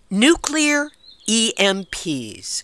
Nuclear EMPs.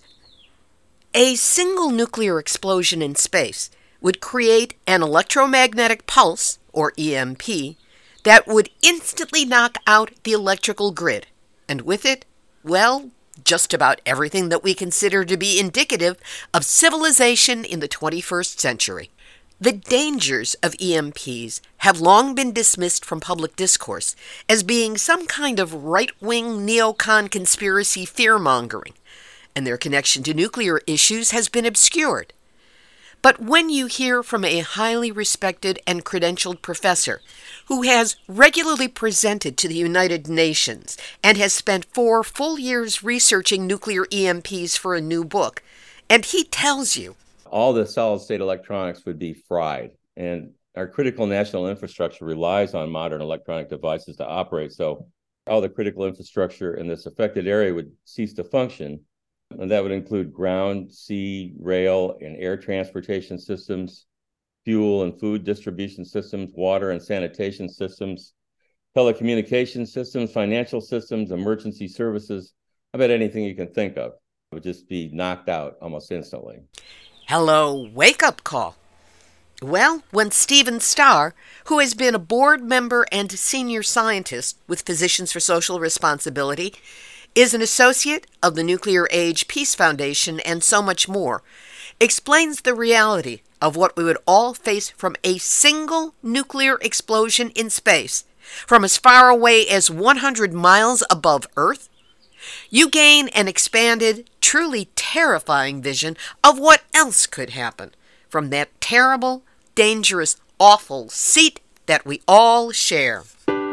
A single nuclear explosion in space would create an electromagnetic pulse, or EMP, that would instantly knock out the electrical grid, and with it, well, just about everything that we consider to be indicative of civilization in the 21st century. The dangers of EMPs have long been dismissed from public discourse as being some kind of right-wing neocon conspiracy fear-mongering, and their connection to nuclear issues has been obscured. But when you hear from a highly respected and credentialed professor who has regularly presented to the United Nations and has spent 4 full years researching nuclear EMPs for a new book, and he tells you, all the solid-state electronics would be fried, and our critical national infrastructure relies on modern electronic devices to operate. So all the critical infrastructure in this affected area would cease to function, and that would include ground, sea, rail, and air transportation systems, fuel and food distribution systems, water and sanitation systems, telecommunication systems, financial systems, emergency services. I bet anything you can think of would just be knocked out almost instantly. Hello, wake-up call. Well, when Stephen Starr, who has been a board member and senior scientist with Physicians for Social Responsibility, is an associate of the Nuclear Age Peace Foundation and so much more, explains the reality of what we would all face from a single nuclear explosion in space, from as far away as 100 miles above Earth, you gain an expanded, truly terrifying vision of what else could happen from that terrible, dangerous, awful seat that we all share.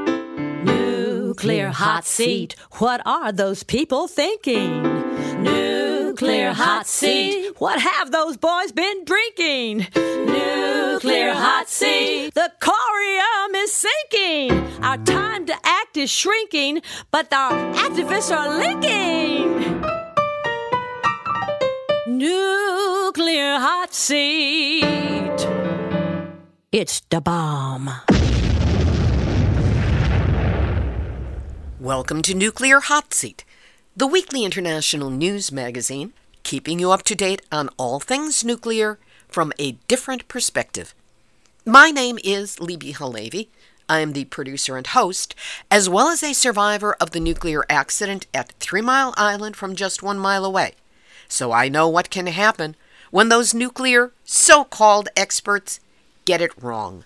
Nuclear hot seat, what are those people thinking? Nuclear hot seat, what have those boys been drinking? Nuclear hot seat, the corium is sinking. Our time to act is shrinking, but our activists are linking. Nuclear hot seat, it's the bomb. Welcome to Nuclear Hot Seat, the weekly international news magazine, keeping you up to date on all things nuclear from a different perspective. My name is Libby Halevi. I am the producer and host, as well as a survivor of the nuclear accident at 3 Mile Island from just 1 mile away. So I know what can happen when those nuclear so-called experts get it wrong.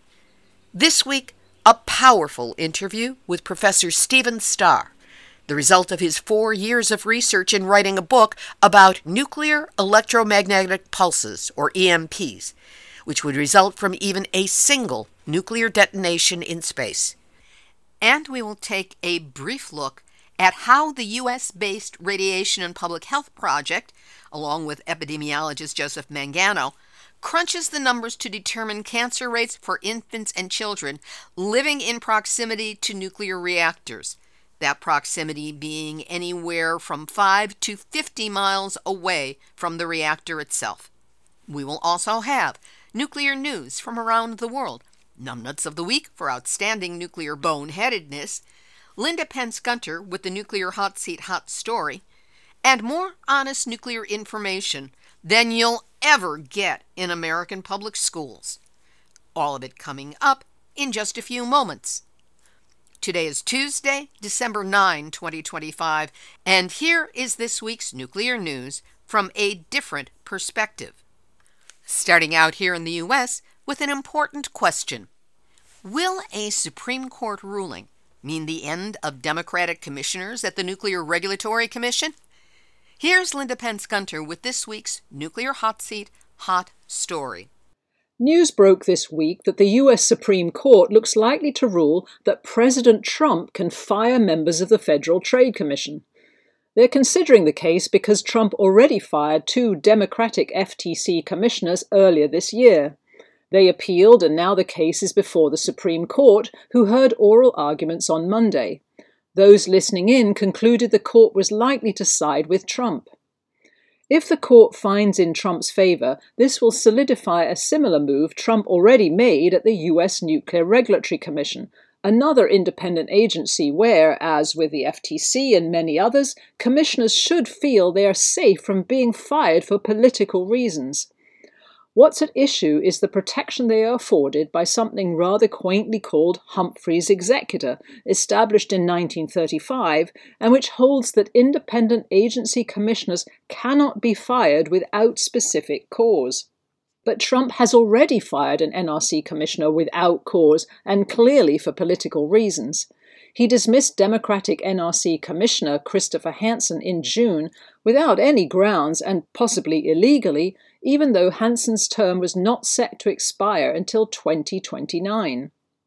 This week, a powerful interview with Professor Stephen Starr, the result of his 4 years of research in writing a book about nuclear electromagnetic pulses, or EMPs, which would result from even a single nuclear detonation in space. And we will take a brief look at how the U.S.-based Radiation and Public Health Project, along with epidemiologist Joseph Mangano, crunches the numbers to determine cancer rates for infants and children living in proximity to nuclear reactors, that proximity being anywhere from 5 to 50 miles away from the reactor itself. We will also have nuclear news from around the world, numbnuts of the week for outstanding nuclear boneheadedness, Linda Pence Gunter with the Nuclear Hot Seat Hot Story, and more honest nuclear information than you'll ever get in American public schools. All of it coming up in just a few moments. Today is Tuesday, December 9, 2025, and here is this week's nuclear news from a different perspective. Starting out here in the U.S. with an important question. Will a Supreme Court ruling mean the end of Democratic commissioners at the Nuclear Regulatory Commission? Here's Linda Pence Gunter with this week's Nuclear Hot Seat Hot Story. News broke this week that the U.S. Supreme Court looks likely to rule that President Trump can fire members of the Federal Trade Commission. They're considering the case because Trump already fired 2 Democratic FTC commissioners earlier this year. They appealed, and now the case is before the Supreme Court, who heard oral arguments on Monday. Those listening in concluded the court was likely to side with Trump. If the court finds in Trump's favor, this will solidify a similar move Trump already made at the U.S. Nuclear Regulatory Commission, Another independent agency where, as with the FTC and many others, commissioners should feel they are safe from being fired for political reasons. What's at issue is the protection they are afforded by something rather quaintly called Humphrey's Executor, established in 1935, and which holds that independent agency commissioners cannot be fired without specific cause. But Trump has already fired an NRC commissioner without cause, and clearly for political reasons. He dismissed Democratic NRC Commissioner Christopher Hansen in June without any grounds and possibly illegally, even though Hansen's term was not set to expire until 2029.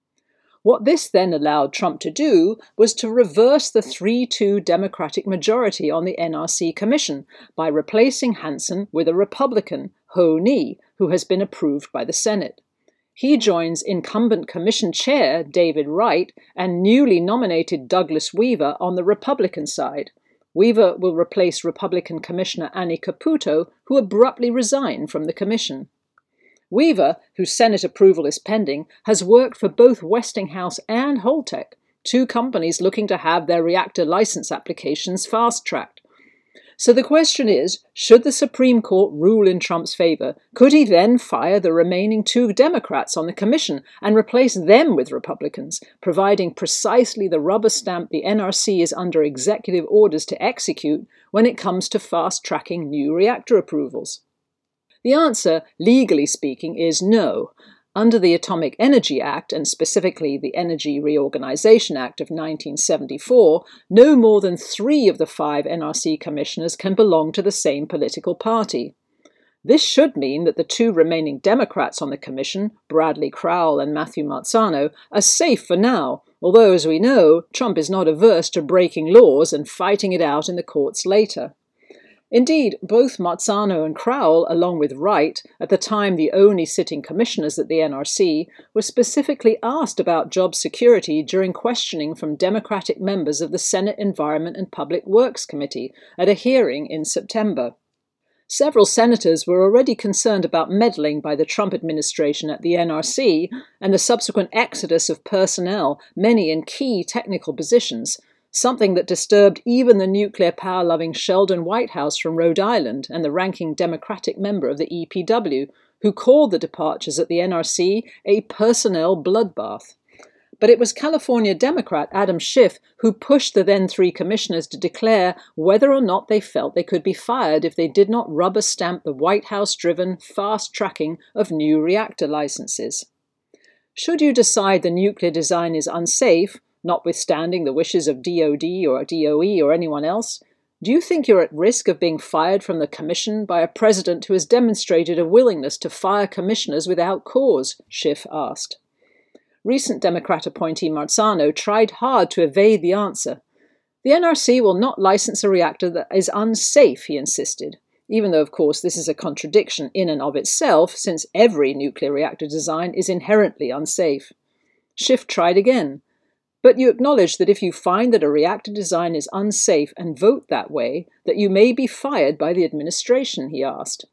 What this then allowed Trump to do was to reverse the 3-2 Democratic majority on the NRC Commission by replacing Hansen with a Republican, Ho Ni, who has been approved by the Senate. He joins incumbent commission chair David Wright and newly nominated Douglas Weaver on the Republican side. Weaver will replace Republican Commissioner Annie Caputo, who abruptly resigned from the commission. Weaver, whose Senate approval is pending, has worked for both Westinghouse and Holtec, two companies looking to have their reactor license applications fast-tracked. So the question is, should the Supreme Court rule in Trump's favor, could he then fire the remaining two Democrats on the commission and replace them with Republicans, providing precisely the rubber stamp the NRC is under executive orders to execute when it comes to fast-tracking new reactor approvals? The answer, legally speaking, is no. Under the Atomic Energy Act, and specifically the Energy Reorganization Act of 1974, no more than 3 of the 5 NRC commissioners can belong to the same political party. This should mean that the 2 remaining Democrats on the commission, Bradley Crowell and Matthew Marzano, are safe for now, although, as we know, Trump is not averse to breaking laws and fighting it out in the courts later. Indeed, both Marzano and Crowell, along with Wright, at the time the only sitting commissioners at the NRC, were specifically asked about job security during questioning from Democratic members of the Senate Environment and Public Works Committee at a hearing in September. Several senators were already concerned about meddling by the Trump administration at the NRC and the subsequent exodus of personnel, many in key technical positions, something that disturbed even the nuclear power-loving Sheldon Whitehouse from Rhode Island and the ranking Democratic member of the EPW, who called the departures at the NRC a personnel bloodbath. But it was California Democrat Adam Schiff who pushed the then 3 commissioners to declare whether or not they felt they could be fired if they did not rubber stamp the White House-driven fast-tracking of new reactor licenses. Should you decide the nuclear design is unsafe, notwithstanding the wishes of DOD or DOE or anyone else, do you think you're at risk of being fired from the commission by a president who has demonstrated a willingness to fire commissioners without cause? Schiff asked. Recent Democrat appointee Marzano tried hard to evade the answer. The NRC will not license a reactor that is unsafe, he insisted, even though, of course, this is a contradiction in and of itself, since every nuclear reactor design is inherently unsafe. Schiff tried again. But you acknowledge that if you find that a reactor design is unsafe and vote that way, that you may be fired by the administration, he asked.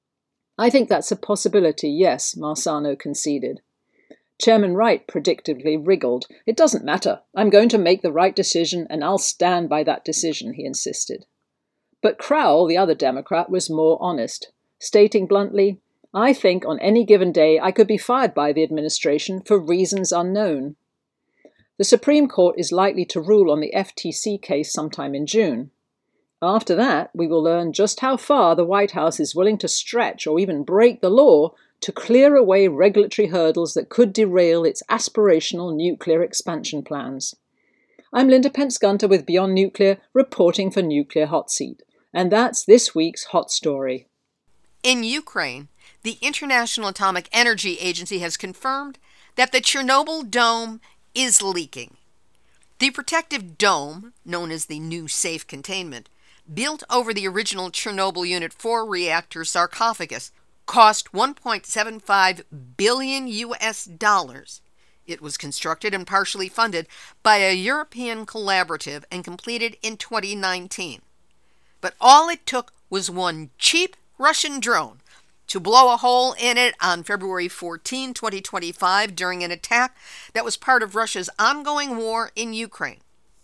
I think that's a possibility, yes, Marzano conceded. Chairman Wright predictably wriggled. It doesn't matter. I'm going to make the right decision, and I'll stand by that decision, he insisted. But Crowell, the other Democrat, was more honest, stating bluntly, I think on any given day I could be fired by the administration for reasons unknown. The Supreme Court is likely to rule on the FTC case sometime in June. After that, we will learn just how far the White House is willing to stretch or even break the law to clear away regulatory hurdles that could derail its aspirational nuclear expansion plans. I'm Linda Pence-Gunter with Beyond Nuclear, reporting for Nuclear Hot Seat. And that's this week's hot story. In Ukraine, the International Atomic Energy Agency has confirmed that the Chernobyl dome is leaking. The protective dome, known as the new safe containment, built over the original Chernobyl Unit 4 reactor sarcophagus, cost $1.75 billion. It was constructed and partially funded by a European collaborative and completed in 2019. But all it took was one cheap Russian drone to blow a hole in it on February 14, 2025, during an attack that was part of Russia's ongoing war in Ukraine.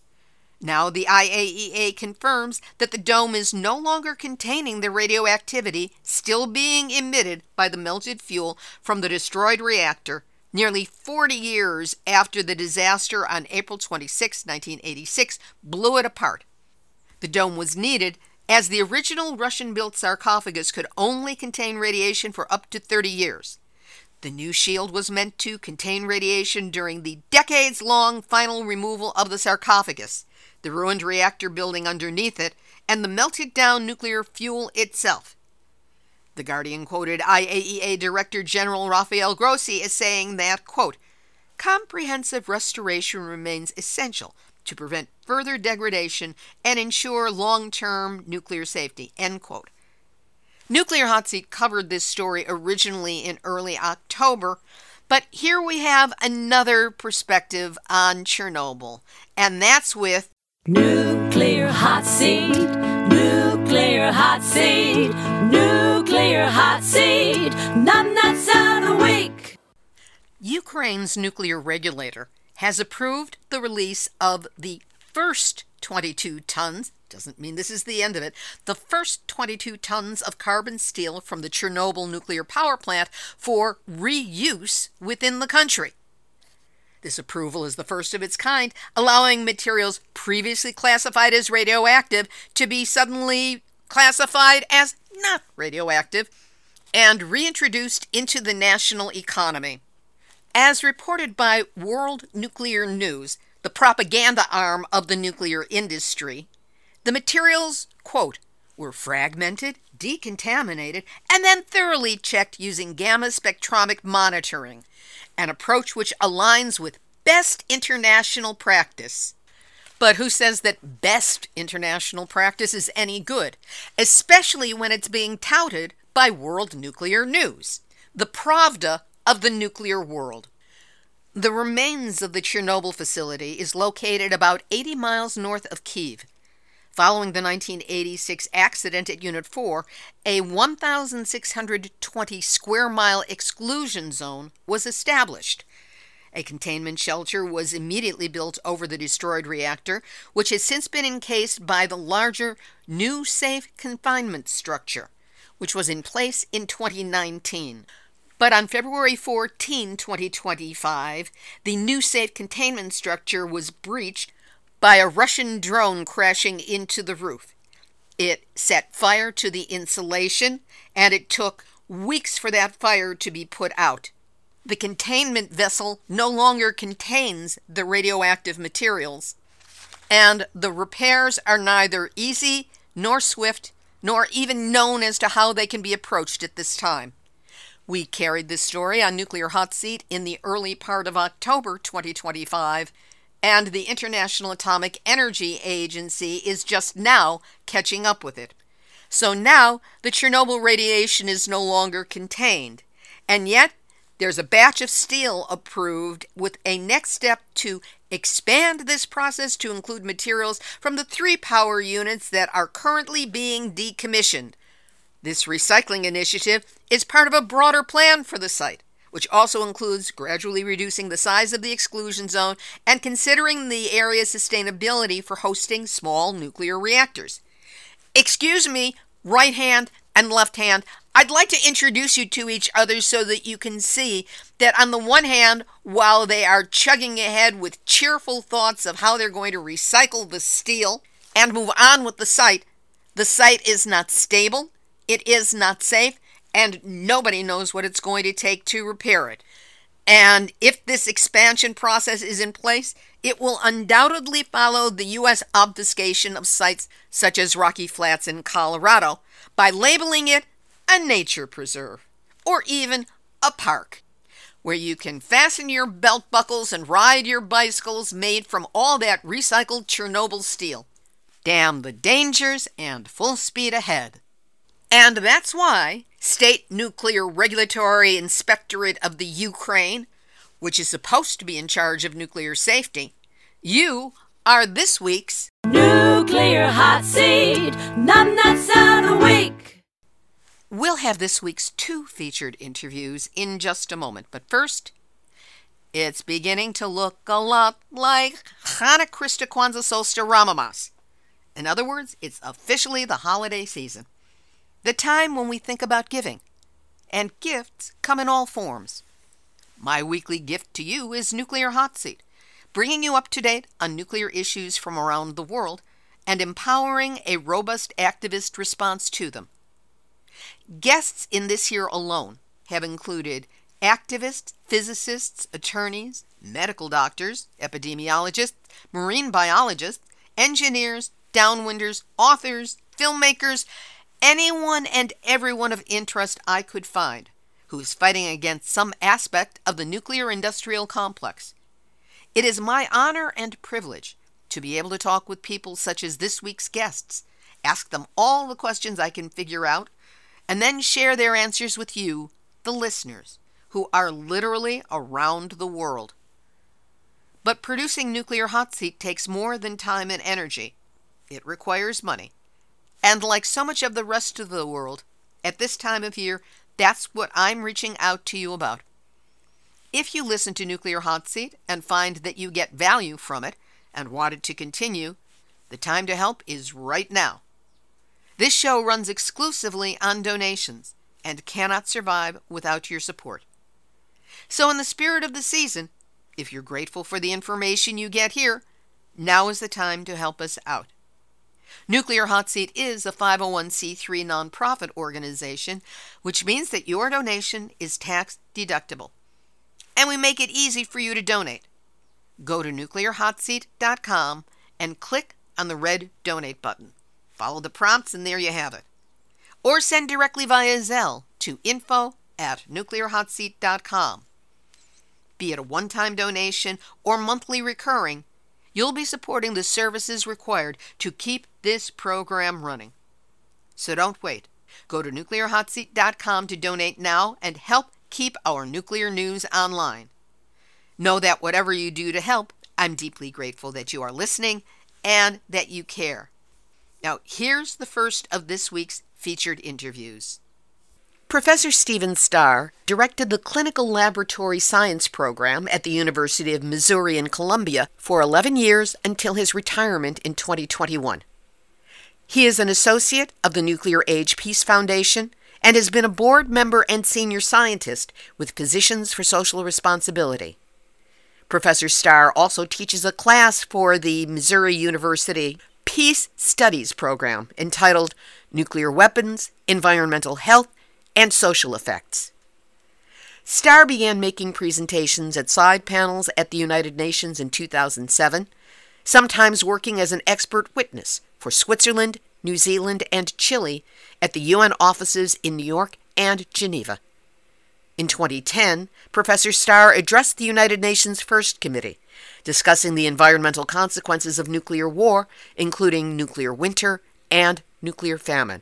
Now the IAEA confirms that the dome is no longer containing the radioactivity still being emitted by the melted fuel from the destroyed reactor nearly 40 years after the disaster on April 26, 1986, blew it apart. The dome was needed as the original Russian-built sarcophagus could only contain radiation for up to 30 years. The new shield was meant to contain radiation during the decades-long final removal of the sarcophagus, the ruined reactor building underneath it, and the melted-down nuclear fuel itself. The Guardian quoted IAEA Director General Rafael Grossi as saying that, quote, "Comprehensive restoration remains essential to prevent further degradation and ensure long-term nuclear safety," end quote. Nuclear Hot Seat covered this story originally in early October, but here we have another perspective on Chernobyl, and that's with Nuclear Hot Seat, Nuclear Hot Seat, Nuclear Hot Seat, numbnuts of the week. Ukraine's nuclear regulator has approved the release of the first 22 tons, doesn't mean this is the end of it, the first 22 tons of carbon steel from the Chernobyl nuclear power plant for reuse within the country. This approval is the first of its kind, allowing materials previously classified as radioactive to be suddenly classified as not radioactive and reintroduced into the national economy. As reported by World Nuclear News, the propaganda arm of the nuclear industry, the materials, quote, were fragmented, decontaminated, and then thoroughly checked using gamma spectrometric monitoring, an approach which aligns with best international practice. But who says that best international practice is any good, especially when it's being touted by World Nuclear News, the Pravda of the nuclear world? The remains of the Chernobyl facility is located about 80 miles north of Kyiv. Following the 1986 accident at Unit 4, a 1,620 square mile exclusion zone was established. A containment shelter was immediately built over the destroyed reactor, which has since been encased by the larger new safe confinement structure, which was in place in 2019. But on February 14, 2025, the new safe containment structure was breached by a Russian drone crashing into the roof. It set fire to the insulation, and it took weeks for that fire to be put out. The containment vessel no longer contains the radioactive materials, and the repairs are neither easy nor swift, nor even known as to how they can be approached at this time. We carried this story on Nuclear Hot Seat in the early part of October 2025, and the International Atomic Energy Agency is just now catching up with it. So now the Chernobyl radiation is no longer contained, and yet there's a batch of steel approved with a next step to expand this process to include materials from the 3 power units that are currently being decommissioned. This recycling initiative is part of a broader plan for the site, which also includes gradually reducing the size of the exclusion zone and considering the area's sustainability for hosting small nuclear reactors. Excuse me, right hand and left hand, I'd like to introduce you to each other so that you can see that on the one hand, while they are chugging ahead with cheerful thoughts of how they're going to recycle the steel and move on with the site is not stable, it is not safe, and nobody knows what it's going to take to repair it. And if this expansion process is in place, it will undoubtedly follow the U.S. obfuscation of sites such as Rocky Flats in Colorado by labeling it a nature preserve, or even a park, where you can fasten your belt buckles and ride your bicycles made from all that recycled Chernobyl steel. Damn the dangers and full speed ahead. And that's why State Nuclear Regulatory Inspectorate of the Ukraine, which is supposed to be in charge of nuclear safety, you are this week's Nuclear Hot Seat, numbnuts of the week. We'll have this week's 2 featured interviews in just a moment, but first, it's beginning to look a lot like Chana Krista Kwanzaa Solstice Ramamas. In other words, it's officially the holiday season, the time when we think about giving, and gifts come in all forms. My weekly gift to you is Nuclear Hot Seat, bringing you up to date on nuclear issues from around the world and empowering a robust activist response to them. Guests in this year alone have included activists, physicists, attorneys, medical doctors, epidemiologists, marine biologists, engineers, downwinders, authors, filmmakers, anyone and everyone of interest I could find who is fighting against some aspect of the nuclear industrial complex. It is my honor and privilege to be able to talk with people such as this week's guests, ask them all the questions I can figure out, and then share their answers with you, the listeners, who are literally around the world. But producing Nuclear Hot Seat takes more than time and energy. It requires money. And like so much of the rest of the world, at this time of year, that's what I'm reaching out to you about. If you listen to Nuclear Hot Seat and find that you get value from it and want it to continue, the time to help is right now. This show runs exclusively on donations and cannot survive without your support. So in the spirit of the season, if you're grateful for the information you get here, now is the time to help us out. Nuclear Hot Seat is a 501c3 nonprofit organization, which means that your donation is tax deductible. And we make it easy for you to donate. Go to nuclearhotseat.com and click on the red donate button. Follow the prompts and there you have it. Or send directly via Zelle to info@nuclearhotseat.com. Be it a one-time donation or monthly recurring, you'll be supporting the services required to keep this program running. So don't wait. Go to nuclearhotseat.com to donate now and help keep our nuclear news online. Know that whatever you do to help, I'm deeply grateful that you are listening and that you care. Now, here's the first of this week's featured interviews. Professor Stephen Starr directed the Clinical Laboratory Science program at the University of Missouri in Columbia for 11 years until his retirement in 2021. He is an associate of the Nuclear Age Peace Foundation and has been a board member and senior scientist with Physicians for Social Responsibility. Professor Starr also teaches a class for the Missouri University Peace Studies program entitled Nuclear Weapons, Environmental Health, and Social Effects. Starr began making presentations at side panels at the United Nations in 2007, sometimes working as an expert witness for Switzerland, New Zealand, and Chile at the UN offices in New York and Geneva. In 2010, Professor Starr addressed the United Nations First Committee, discussing the environmental consequences of nuclear war, including nuclear winter and nuclear famine.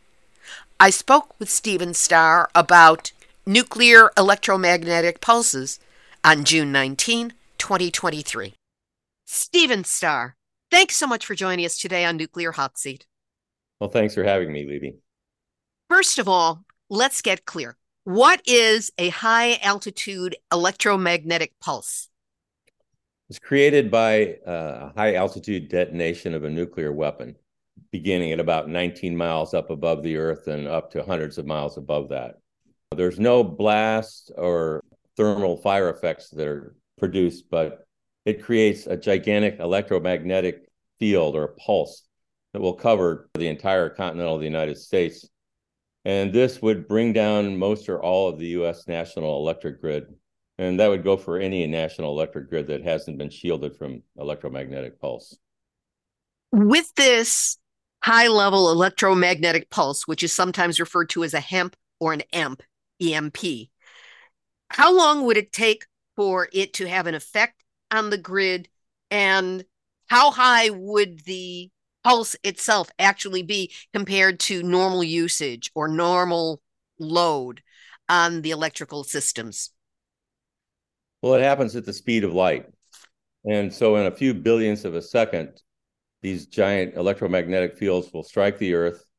I spoke with Stephen Starr about nuclear electromagnetic pulses on June 19, 2023. Stephen Starr, thanks so much for joining us today on Nuclear Hot Seat. Well, thanks for having me, Libby. First of all, let's get clear. What is a high-altitude electromagnetic pulse? It's created by a high-altitude detonation of a nuclear weapon, beginning at about 19 miles up above the Earth and up to hundreds of miles above that. There's no blast or thermal fire effects that are produced, but it creates a gigantic electromagnetic field or pulse that will cover the entire continental of the United States. And this would bring down most or all of the U.S. national electric grid. And that would go for any national electric grid that hasn't been shielded from electromagnetic pulse. With this high-level electromagnetic pulse, which is sometimes referred to as a HEMP or an EMP, how long would it take for it to have an effect on the grid, and how high would the pulse itself actually be compared to normal usage or normal load on the electrical systems? Well, it happens at the speed of light. And so in a few billionths of a second, these giant electromagnetic fields will strike the Earth,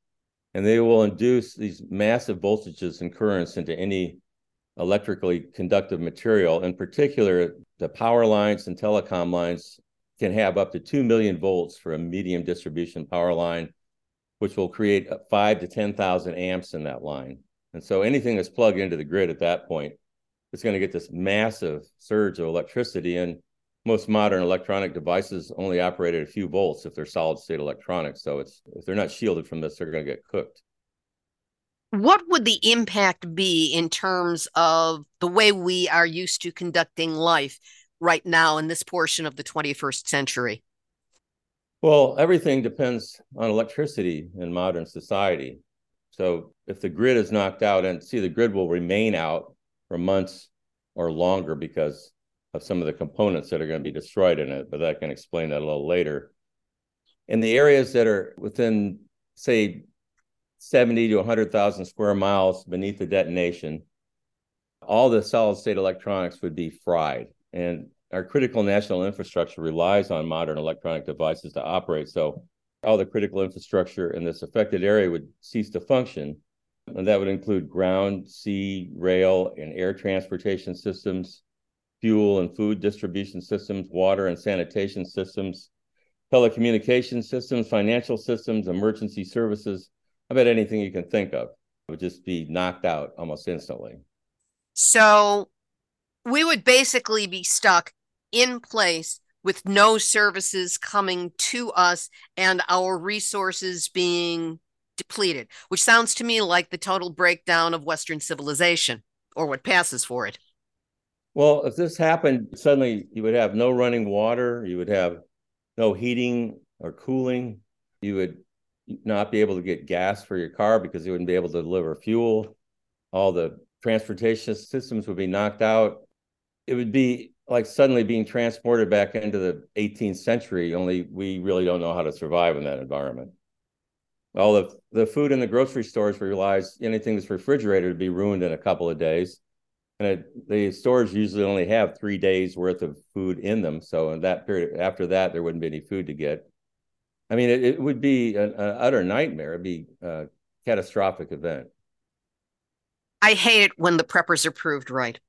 and they will induce these massive voltages and currents into any electrically conductive material. In particular, the power lines and telecom lines can have up to 2 million volts for a medium distribution power line, which will create 5 to 10,000 amps in that line. And so anything that's plugged into the grid at that point is going to get this massive surge of electricity. And most modern electronic devices only operate at a few volts if they're solid state electronics. So if they're not shielded from this, they're going to get cooked. What would the impact be in terms of the way we are used to conducting life right now in this portion of the 21st century? Well, everything depends on electricity in modern society. So if the grid is knocked out, and see, the grid will remain out for months or longer because of some of the components that are going to be destroyed in it, but I can explain that a little later. In the areas that are within, say, 70 to 100,000 square miles beneath the detonation, all the solid state electronics would be fried. And our critical national infrastructure relies on modern electronic devices to operate. So all the critical infrastructure in this affected area would cease to function. And that would include ground, sea, rail, and air transportation systems, fuel and food distribution systems, water and sanitation systems, telecommunication systems, financial systems, emergency services. I bet anything you can think of would just be knocked out almost instantly. So we would basically be stuck in place with no services coming to us and our resources being depleted, which sounds to me like the total breakdown of Western civilization, or what passes for it. Well, if this happened, suddenly you would have no running water, you would have no heating or cooling, you would not be able to get gas for your car because you wouldn't be able to deliver fuel. All the transportation systems would be knocked out. It would be like suddenly being transported back into the 18th century, only we really don't know how to survive in that environment. All the food in the grocery stores, we realize anything that's refrigerated would be ruined in a couple of days. And the stores usually only have 3 days worth of food in them. So in that period, after that, there wouldn't be any food to get. I mean, it would be an utter nightmare. It'd be a catastrophic event. I hate it when the preppers are proved right.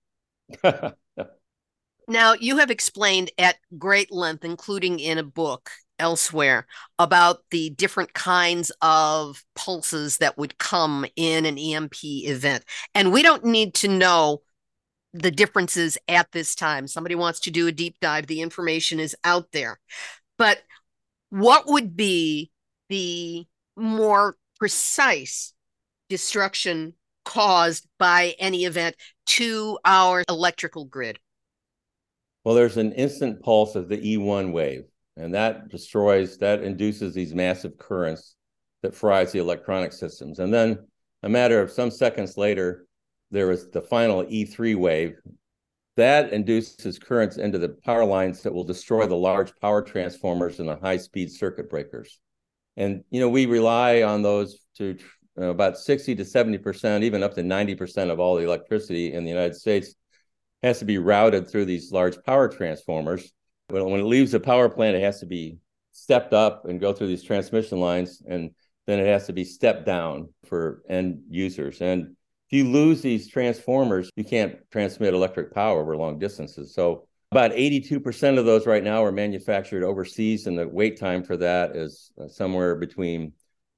Now, you have explained at great length, including in a book elsewhere, about the different kinds of pulses that would come in an EMP event. And we don't need to know the differences at this time. Somebody wants to do a deep dive, the information is out there. But what would be the more precise destruction caused by any event to our electrical grid? Well, there's an instant pulse of the E1 wave, and that induces these massive currents that fries the electronic systems. And then a matter of some seconds later, there was the final E3 wave. That induces currents into the power lines that will destroy the large power transformers and the high-speed circuit breakers. And, we rely on those to about 60 to 70%, even up to 90% of all the electricity in the United States has to be routed through these large power transformers. When it leaves the power plant, it has to be stepped up and go through these transmission lines, and then it has to be stepped down for end users. And if you lose these transformers, you can't transmit electric power over long distances. So about 82% of those right now are manufactured overseas, and the wait time for that is somewhere between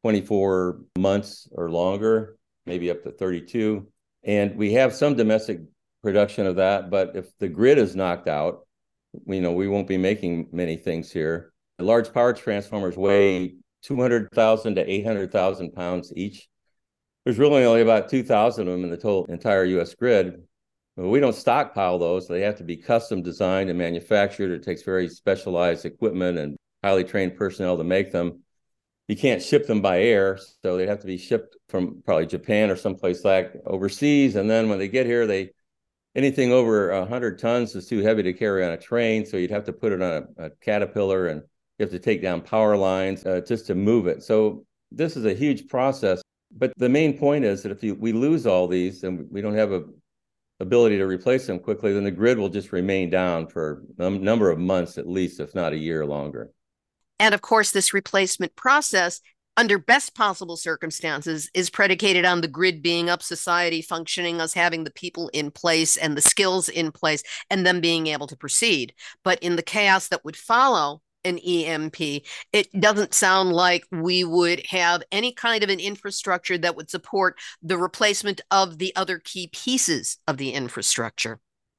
24 months or longer, maybe up to 32. And we have some domestic production of that, but if the grid is knocked out, we won't be making many things here. The large power transformers weigh 200,000 to 800,000 pounds each. There's really only about 2,000 of them in the entire U.S. grid. We don't stockpile those. They have to be custom designed and manufactured. It takes very specialized equipment and highly trained personnel to make them. You can't ship them by air, so they have to be shipped from probably Japan or someplace like overseas. And then when they get here, anything over 100 tons is too heavy to carry on a train, so you'd have to put it on a Caterpillar, and you have to take down power lines just to move it. So this is a huge process. But the main point is that if we lose all these and we don't have a ability to replace them quickly, then the grid will just remain down for a number of months at least, if not a year longer. And of course, this replacement process under best possible circumstances is predicated on the grid being up, society functioning, us having the people in place and the skills in place, and them being able to proceed. But in the chaos that would follow an EMP, it doesn't sound like we would have any kind of an infrastructure that would support the replacement of the other key pieces of the infrastructure.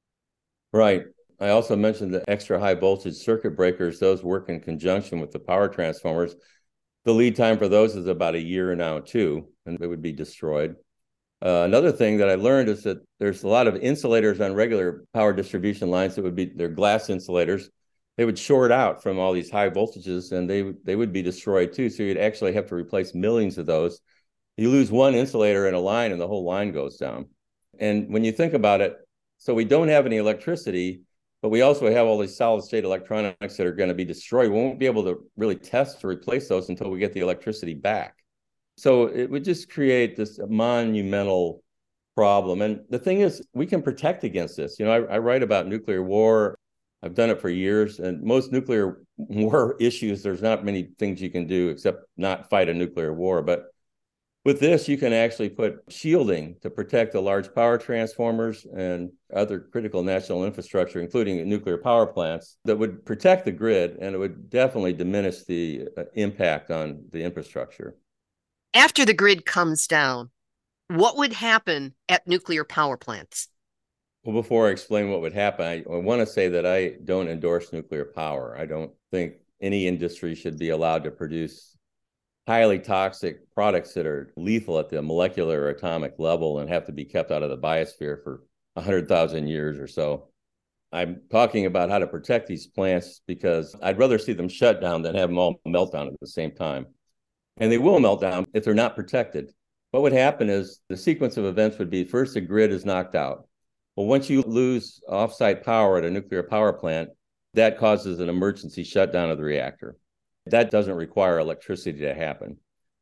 Right. I also mentioned the extra high voltage circuit breakers. Those work in conjunction with the power transformers. The lead time for those is about a year now, too, and they would be destroyed. Another thing that I learned is that there's a lot of insulators on regular power distribution lines that would be, they're glass insulators. They would short out from all these high voltages and they would be destroyed too. So you'd actually have to replace millions of those. You lose one insulator in a line and the whole line goes down. And when you think about it, so we don't have any electricity, but we also have all these solid state electronics that are going to be destroyed. We won't be able to really test to replace those until we get the electricity back. So it would just create this monumental problem. And the thing is, we can protect against this. You know, I write about nuclear war. I've done it for years. And most nuclear war issues, there's not many things you can do except not fight a nuclear war. But with this, you can actually put shielding to protect the large power transformers and other critical national infrastructure, including nuclear power plants, that would protect the grid, and it would definitely diminish the impact on the infrastructure. After the grid comes down, what would happen at nuclear power plants? Well, before I explain what would happen, I want to say that I don't endorse nuclear power. I don't think any industry should be allowed to produce highly toxic products that are lethal at the molecular or atomic level and have to be kept out of the biosphere for 100,000 years or so. I'm talking about how to protect these plants because I'd rather see them shut down than have them all melt down at the same time. And they will melt down if they're not protected. What would happen is the sequence of events would be first, the grid is knocked out. Well, once you lose offsite power at a nuclear power plant, that causes an emergency shutdown of the reactor. That doesn't require electricity to happen.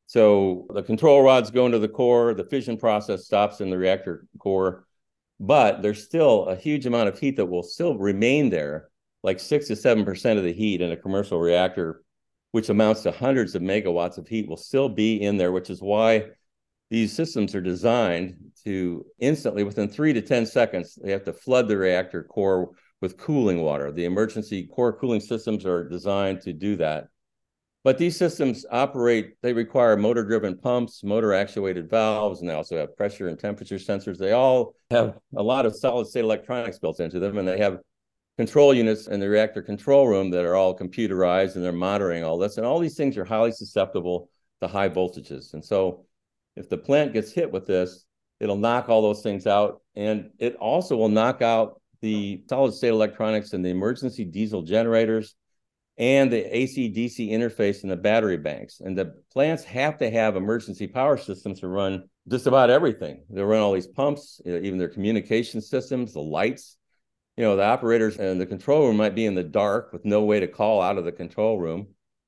So the control rods go into the core, the fission process stops in the reactor core, but there's still a huge amount of heat that will still remain there, like 6 to 7% of the heat in a commercial reactor, which amounts to hundreds of megawatts of heat, will still be in there, which is why these systems are designed to instantly, within 3 to 10 seconds, they have to flood the reactor core with cooling water. The emergency core cooling systems are designed to do that. But these systems operate, they require motor-driven pumps, motor-actuated valves, and they also have pressure and temperature sensors. They all have a lot of solid-state electronics built into them, and they have control units in the reactor control room that are all computerized, and they're monitoring all this. And all these things are highly susceptible to high voltages. And so if the plant gets hit with this, it'll knock all those things out, and it also will knock out the solid-state electronics and the emergency diesel generators, and the AC-DC interface in the battery banks. And the plants have to have emergency power systems to run just about everything. They'll run all these pumps, even their communication systems, the lights. You know, the operators in the control room might be in the dark with no way to call out of the control room.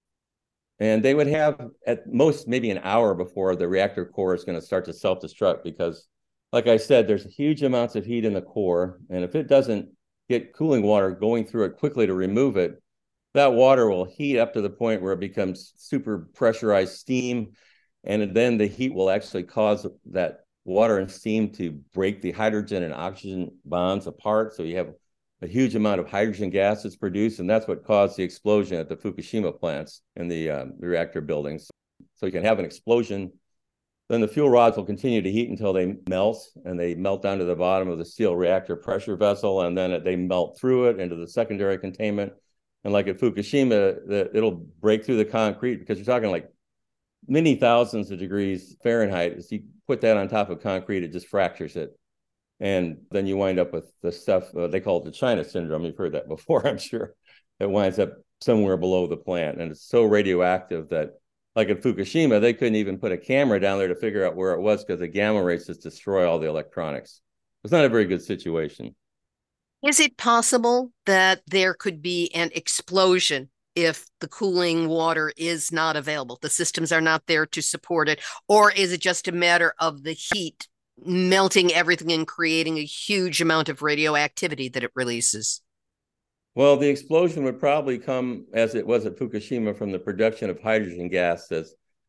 And they would have at most maybe an hour before the reactor core is going to start to self-destruct because, like I said, there's huge amounts of heat in the core. And if it doesn't get cooling water going through it quickly to remove it, that water will heat up to the point where it becomes super pressurized steam. And then the heat will actually cause that water and steam to break the hydrogen and oxygen bonds apart. So you have a huge amount of hydrogen gas that's produced. And that's what caused the explosion at the Fukushima plants in the reactor buildings. So you can have an explosion. Then the fuel rods will continue to heat until they melt, and they melt down to the bottom of the steel reactor pressure vessel. And then they melt through it into the secondary containment. And like at Fukushima, it'll break through the concrete because you're talking like many thousands of degrees Fahrenheit. As you put that on top of concrete, it just fractures it. And then you wind up with the stuff, they call it the China syndrome. You've heard that before, I'm sure. It winds up somewhere below the plant. And it's so radioactive that, like at Fukushima, they couldn't even put a camera down there to figure out where it was because the gamma rays just destroy all the electronics. It's not a very good situation. Is it possible that there could be an explosion if the cooling water is not available? The systems are not there to support it, or is it just a matter of the heat melting everything and creating a huge amount of radioactivity that it releases? Well, the explosion would probably come, as it was at Fukushima, from the production of hydrogen gas as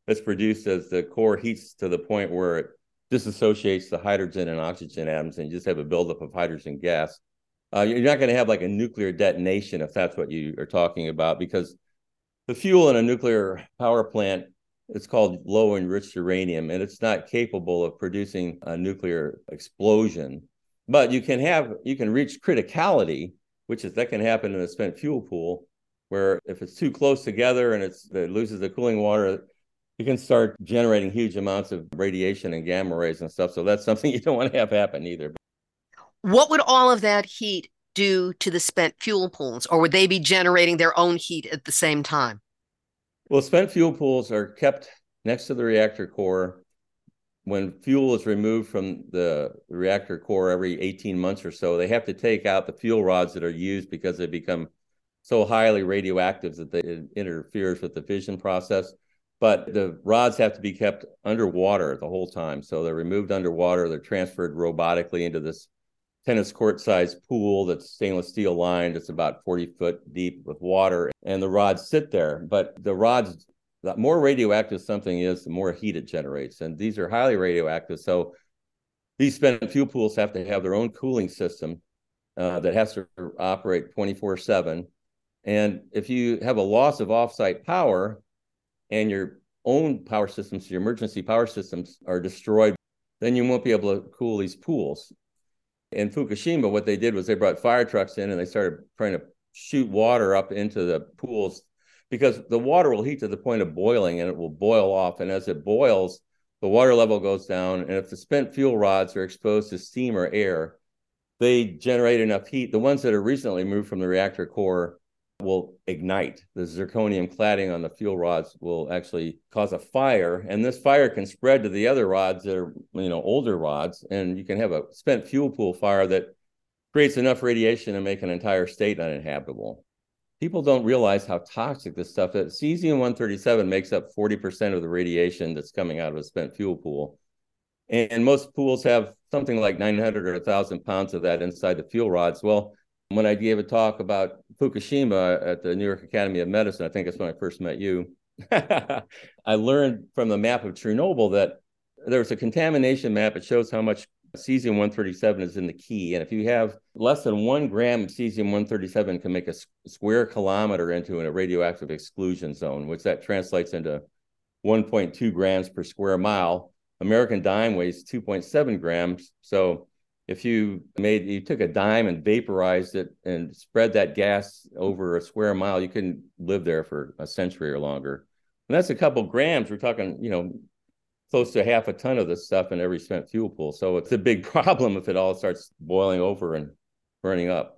that's produced as the core heats to the point where it disassociates the hydrogen and oxygen atoms, and you just have a buildup of hydrogen gas. You're not going to have like a nuclear detonation if that's what you are talking about, because the fuel in a nuclear power plant, it's called low enriched uranium, and it's not capable of producing a nuclear explosion. But you can reach criticality, that can happen in a spent fuel pool, where if it's too close together and it loses the cooling water, you can start generating huge amounts of radiation and gamma rays and stuff. So that's something you don't want to have happen either. What would all of that heat do to the spent fuel pools, or would they be generating their own heat at the same time? Well, spent fuel pools are kept next to the reactor core. When fuel is removed from the reactor core every 18 months or so, they have to take out the fuel rods that are used because they become so highly radioactive that it interferes with the fission process. But the rods have to be kept underwater the whole time. So they're removed underwater. They're transferred robotically into this tennis court-sized pool that's stainless steel lined. It's about 40 foot deep with water, and the rods sit there. But the rods, the more radioactive something is, the more heat it generates. And these are highly radioactive. So these spent fuel pools have to have their own cooling system that has to operate 24/7. And if you have a loss of offsite power and your own power systems, your emergency power systems are destroyed, then you won't be able to cool these pools. In Fukushima, what they did was they brought fire trucks in and they started trying to shoot water up into the pools, because the water will heat to the point of boiling and it will boil off. And as it boils, the water level goes down. And if the spent fuel rods are exposed to steam or air, they generate enough heat. The ones that are recently moved from the reactor core will ignite. The zirconium cladding on the fuel rods will actually cause a fire, and this fire can spread to the other rods that are, older rods, and you can have a spent fuel pool fire that creates enough radiation to make an entire state uninhabitable. People don't realize how toxic this stuff is. Cesium-137 makes up 40% of the radiation that's coming out of a spent fuel pool, and most pools have something like 900 or 1,000 pounds of that inside the fuel rods. Well, when I gave a talk about Fukushima at the New York Academy of Medicine, I think that's when I first met you, I learned from the map of Chernobyl that there was a contamination map. It shows how much cesium-137 is in the key. And if you have less than 1 gram of cesium-137, can make a square kilometer into a radioactive exclusion zone, which that translates into 1.2 grams per square mile. American dime weighs 2.7 grams. So if you took a dime and vaporized it and spread that gas over a square mile, you couldn't live there for a century or longer. And that's a couple grams. We're talking, close to half a ton of this stuff in every spent fuel pool. So it's a big problem if it all starts boiling over and burning up.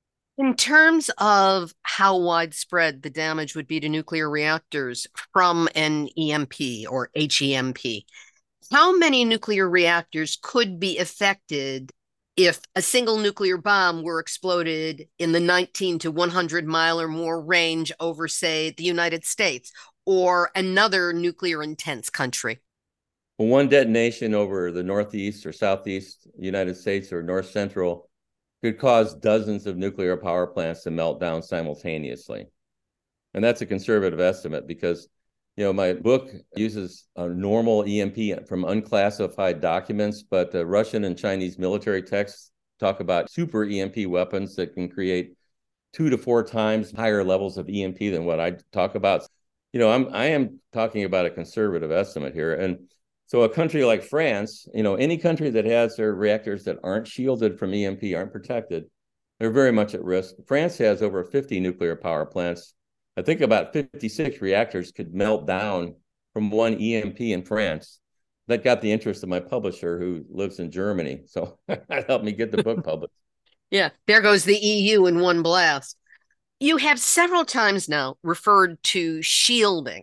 In terms of how widespread the damage would be to nuclear reactors from an EMP or HEMP, how many nuclear reactors could be affected if a single nuclear bomb were exploded in the 19 to 100 mile or more range over, say, the United States or another nuclear intense country? Well, one detonation over the Northeast or Southeast United States or North Central could cause dozens of nuclear power plants to melt down simultaneously. And that's a conservative estimate because my book uses a normal EMP from unclassified documents, but the Russian and Chinese military texts talk about super EMP weapons that can create 2 to 4 times higher levels of EMP than what I talk about. I am talking about a conservative estimate here. And so a country like France, any country that has their reactors that aren't shielded from EMP, aren't protected, they're very much at risk. France has over 50 nuclear power plants. I think about 56 reactors could melt down from one EMP in France. That got the interest of my publisher who lives in Germany. So that helped me get the book published. Yeah, there goes the EU in one blast. You have several times now referred to shielding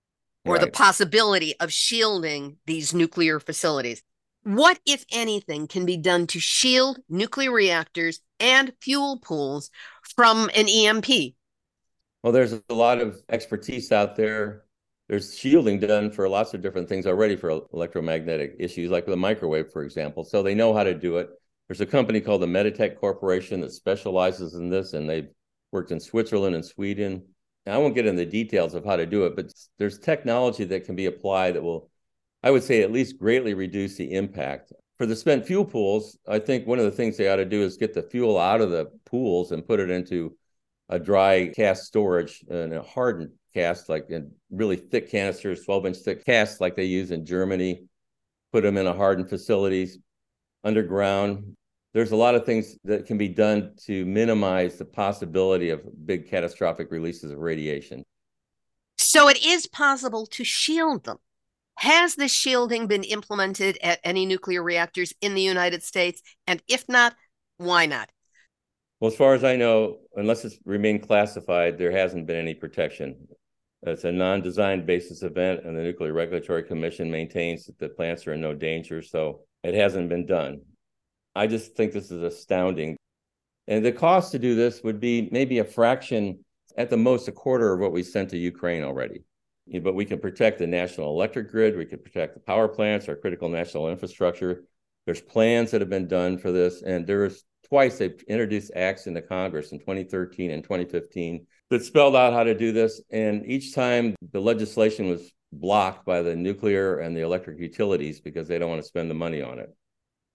or the possibility of shielding these nuclear facilities. What, if anything, can be done to shield nuclear reactors and fuel pools from an EMP? Well, there's a lot of expertise out there. There's shielding done for lots of different things already for electromagnetic issues, like the microwave, for example. So they know how to do it. There's a company called the Meditech Corporation that specializes in this, and they've worked in Switzerland and Sweden. I won't get into the details of how to do it, but there's technology that can be applied that will, I would say, at least greatly reduce the impact. For the spent fuel pools, I think one of the things they ought to do is get the fuel out of the pools and put it into a dry cask storage and a hardened cask, like in really thick canisters, 12-inch thick casks like they use in Germany, put them in a hardened facilities underground. There's a lot of things that can be done to minimize the possibility of big catastrophic releases of radiation. So it is possible to shield them. Has this shielding been implemented at any nuclear reactors in the United States? And if not, why not? Well, as far as I know, unless it's remained classified, there hasn't been any protection. It's a non-designed basis event, and the Nuclear Regulatory Commission maintains that the plants are in no danger, so it hasn't been done. I just think this is astounding. And the cost to do this would be maybe a fraction, at the most, a quarter of what we sent to Ukraine already. But we can protect the national electric grid. We can protect the power plants, our critical national infrastructure. There's plans that have been done for this. And there's twice they've introduced acts into Congress in 2013 and 2015 that spelled out how to do this. And each time the legislation was blocked by the nuclear and the electric utilities because they don't want to spend the money on it.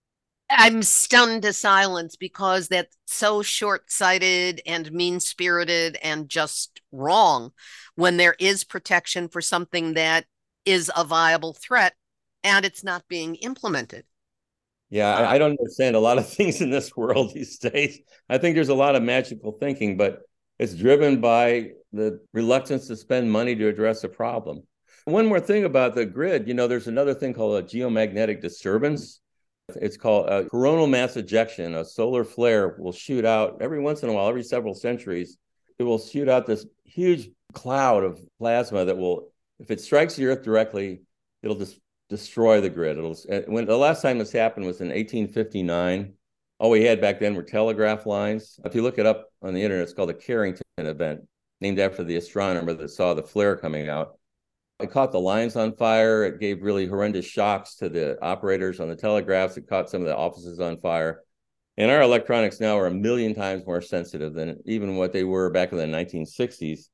I'm stunned to silence because that's so short-sighted and mean-spirited and just wrong when there is protection for something that is a viable threat and it's not being implemented. Yeah, I don't understand a lot of things in this world these days. I think there's a lot of magical thinking, but it's driven by the reluctance to spend money to address a problem. One more thing about the grid, there's another thing called a geomagnetic disturbance. It's called a coronal mass ejection. A solar flare will shoot out every once in a while, every several centuries. It will shoot out this huge cloud of plasma that will, if it strikes the Earth directly, it'll just destroy the grid. When the last time this happened was in 1859. All we had back then were telegraph lines. If you look it up on the internet, it's called the Carrington event, named after the astronomer that saw the flare coming out. It caught the lines on fire. It gave really horrendous shocks to the operators on the telegraphs. It caught some of the offices on fire. And our electronics now are 1 million times more sensitive than even what they were back in the 1960s.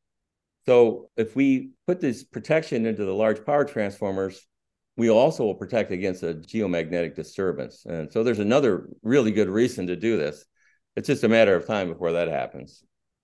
So if we put this protection into the large power transformers, we also will protect against a geomagnetic disturbance. And so there's another really good reason to do this. It's just a matter of time before that happens.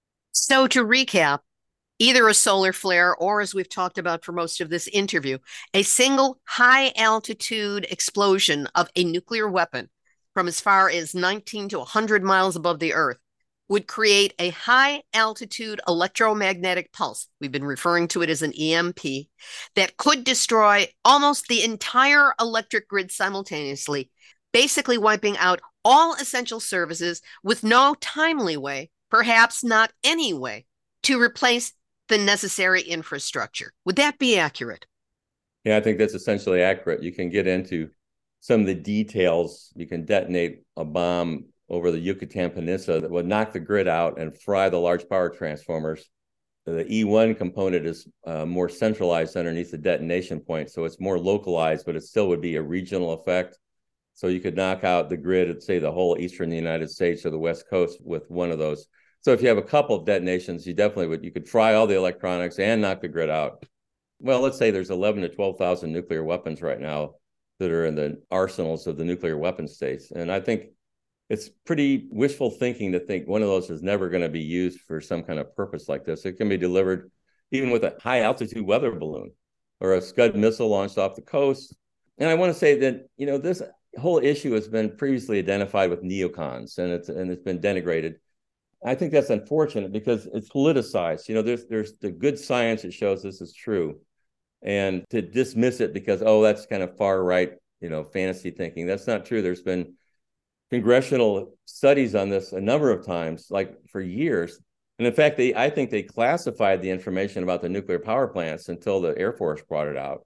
So to recap, either a solar flare or, as we've talked about for most of this interview, a single high-altitude explosion of a nuclear weapon from as far as 19 to 100 miles above the Earth would create a high-altitude electromagnetic pulse. We've been referring to it as an EMP that could destroy almost the entire electric grid simultaneously, basically wiping out all essential services with no timely way, perhaps not any way, to replace the necessary infrastructure. Would that be accurate? Yeah, I think that's essentially accurate. You can get into some of the details. You can detonate a bomb over the Yucatan Peninsula that would knock the grid out and fry the large power transformers. The E1 component is more centralized underneath the detonation point, so it's more localized, but it still would be a regional effect. So you could knock out the grid at, say, the whole eastern United States or the West Coast with one of those. So if you have a couple of detonations, you could fry all the electronics and knock the grid out. Well, let's say there's 11 to 12,000 nuclear weapons right now that are in the arsenals of the nuclear weapon states. And I think it's pretty wishful thinking to think one of those is never going to be used for some kind of purpose like this. It can be delivered even with a high altitude weather balloon or a Scud missile launched off the coast. And I want to say that, this whole issue has been previously identified with neocons and it's been denigrated. I think that's unfortunate because it's politicized. There's the good science that shows this is true. And to dismiss it because, that's kind of far right, fantasy thinking. That's not true. There's been congressional studies on this a number of times, like for years. And in fact, I think they classified the information about the nuclear power plants until the Air Force brought it out.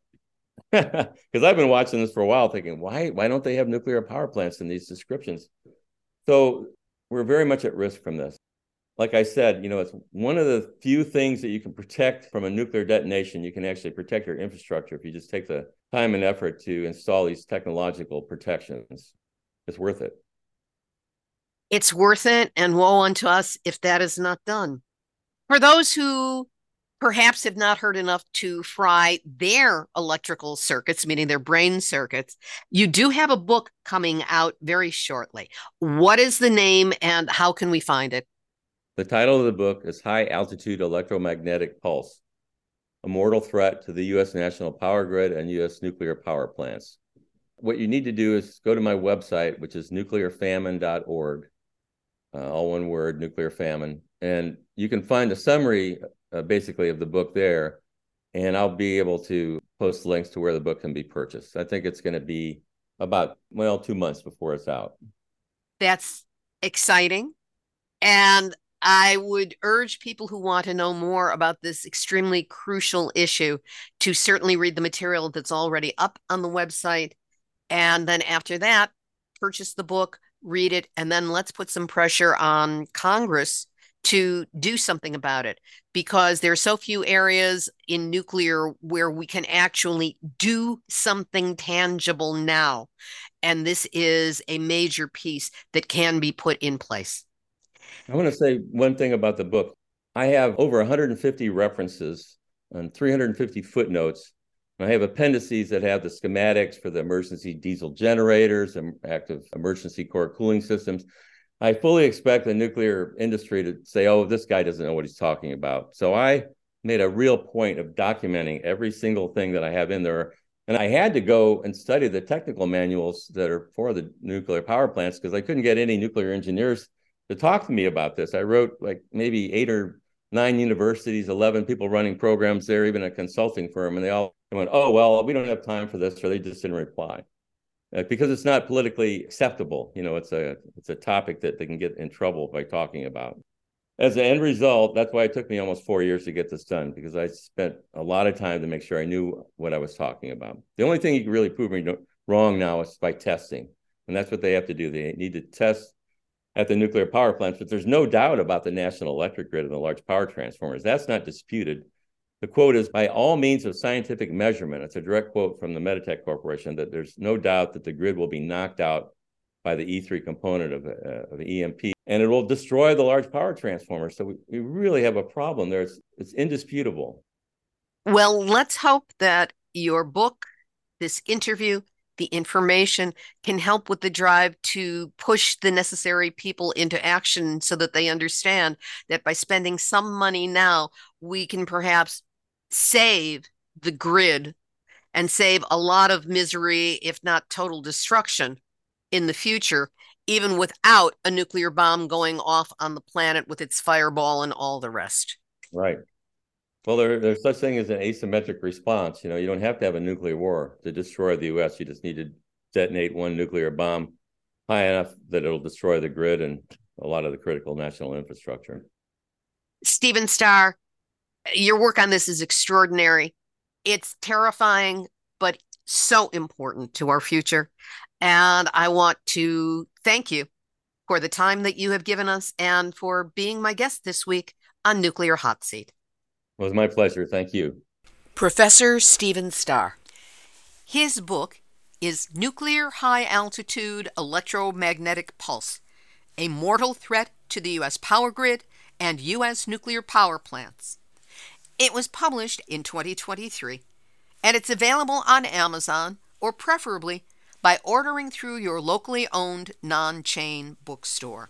Because I've been watching this for a while thinking, why don't they have nuclear power plants in these descriptions? So we're very much at risk from this. Like I said, it's one of the few things that you can protect from a nuclear detonation. You can actually protect your infrastructure if you just take the time and effort to install these technological protections. It's worth it. It's worth it, and woe unto us if that is not done. For those who perhaps have not heard enough to fry their electrical circuits, meaning their brain circuits. You do have a book coming out very shortly. What is the name and how can we find it? The title of the book is High Altitude Electromagnetic Pulse, a Mortal Threat to the U.S. National Power Grid and U.S. Nuclear Power Plants. What you need to do is go to my website, which is nuclearfamine.org, all one word, nuclear famine, and you can find a summary basically of the book there, and I'll be able to post links to where the book can be purchased. I think it's going to be about, 2 months before it's out. That's exciting. And I would urge people who want to know more about this extremely crucial issue to certainly read the material that's already up on the website. And then after that, purchase the book, read it, and then let's put some pressure on Congress to do something about it, because there are so few areas in nuclear where we can actually do something tangible now. And this is a major piece that can be put in place. I want to say one thing about the book. I have over 150 references and 350 footnotes. And I have appendices that have the schematics for the emergency diesel generators and active emergency core cooling systems. I fully expect the nuclear industry to say, oh, this guy doesn't know what he's talking about. So I made a real point of documenting every single thing that I have in there. And I had to go and study the technical manuals that are for the nuclear power plants because I couldn't get any nuclear engineers to talk to me about this. I wrote like maybe 8 or 9 universities, 11 people running programs there, even a consulting firm. And they all went, oh, well, we don't have time for this, or they just didn't reply. Because it's not politically acceptable. It's a topic that they can get in trouble by talking about. As an end result, that's why it took me almost 4 years to get this done, because I spent a lot of time to make sure I knew what I was talking about. The only thing you can really prove me wrong now is by testing. And that's what they have to do. They need to test at the nuclear power plants, but there's no doubt about the national electric grid and the large power transformers. That's not disputed. The quote is, by all means of scientific measurement, it's a direct quote from the Meditech Corporation, that there's no doubt that the grid will be knocked out by the E3 component of the EMP, and it will destroy the large power transformers. So we really have a problem there. It's indisputable. Well, let's hope that your book, this interview, the information can help with the drive to push the necessary people into action so that they understand that by spending some money now, we can perhaps save the grid and save a lot of misery, if not total destruction, in the future, even without a nuclear bomb going off on the planet with its fireball and all the rest. Right. Well, there's such thing as an asymmetric response. You don't have to have a nuclear war to destroy the U.S. You just need to detonate one nuclear bomb high enough that it'll destroy the grid and a lot of the critical national infrastructure. Stephen Starr, your work on this is extraordinary. It's terrifying, but so important to our future. And I want to thank you for the time that you have given us and for being my guest this week on Nuclear Hot Seat. It was my pleasure. Thank you. Professor Stephen Starr. His book is Nuclear High Altitude Electromagnetic Pulse, a Mortal Threat to the U.S. Power Grid and U.S. Nuclear Power Plants. It was published in 2023, and it's available on Amazon, or preferably by ordering through your locally owned non-chain bookstore.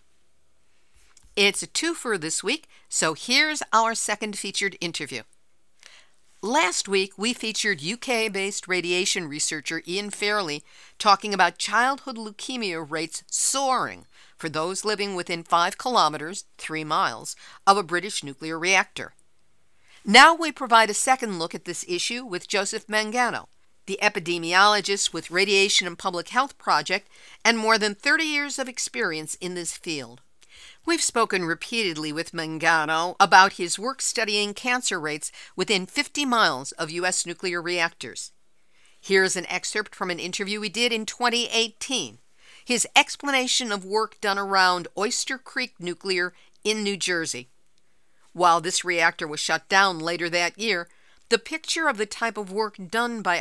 It's a twofer this week, so here's our second featured interview. Last week, we featured UK-based radiation researcher Ian Fairley talking about childhood leukemia rates soaring for those living within 5 kilometers, 3 miles, of a British nuclear reactor. Now we provide a second look at this issue with Joseph Mangano, the epidemiologist with Radiation and Public Health Project and more than 30 years of experience in this field. We've spoken repeatedly with Mangano about his work studying cancer rates within 50 miles of U.S. nuclear reactors. Here's an excerpt from an interview we did in 2018, his explanation of work done around Oyster Creek Nuclear in New Jersey. While this reactor was shut down later that year, the picture of the type of work done by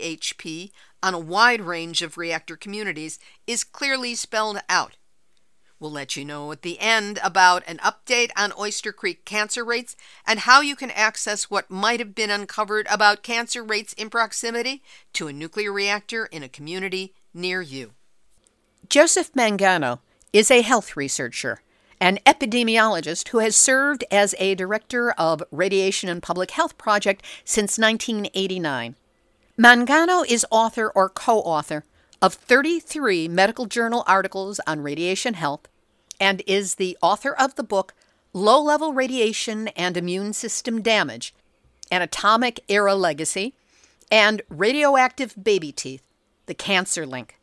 RPHP on a wide range of reactor communities is clearly spelled out. We'll let you know at the end about an update on Oyster Creek cancer rates and how you can access what might have been uncovered about cancer rates in proximity to a nuclear reactor in a community near you. Joseph Mangano is a health researcher, an epidemiologist who has served as a director of Radiation and Public Health Project since 1989. Mangano is author or co-author of 33 medical journal articles on radiation health and is the author of the book Low-Level Radiation and Immune System Damage, An Atomic Era Legacy, and Radioactive Baby Teeth, The Cancer Link.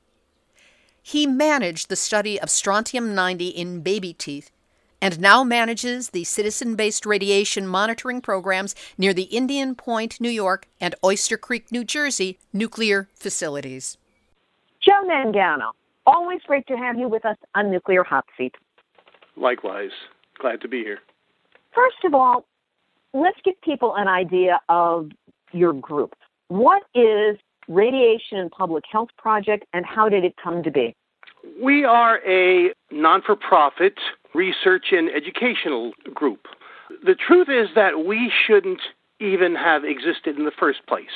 He managed the study of strontium-90 in baby teeth and now manages the citizen-based radiation monitoring programs near the Indian Point, New York, and Oyster Creek, New Jersey nuclear facilities. Joe Mangano, always great to have you with us on Nuclear Hot Seat. Likewise. Glad to be here. First of all, let's give people an idea of your group. What is Radiation and Public Health Project, and how did it come to be? We are a non-for-profit research and educational group. The truth is that we shouldn't even have existed in the first place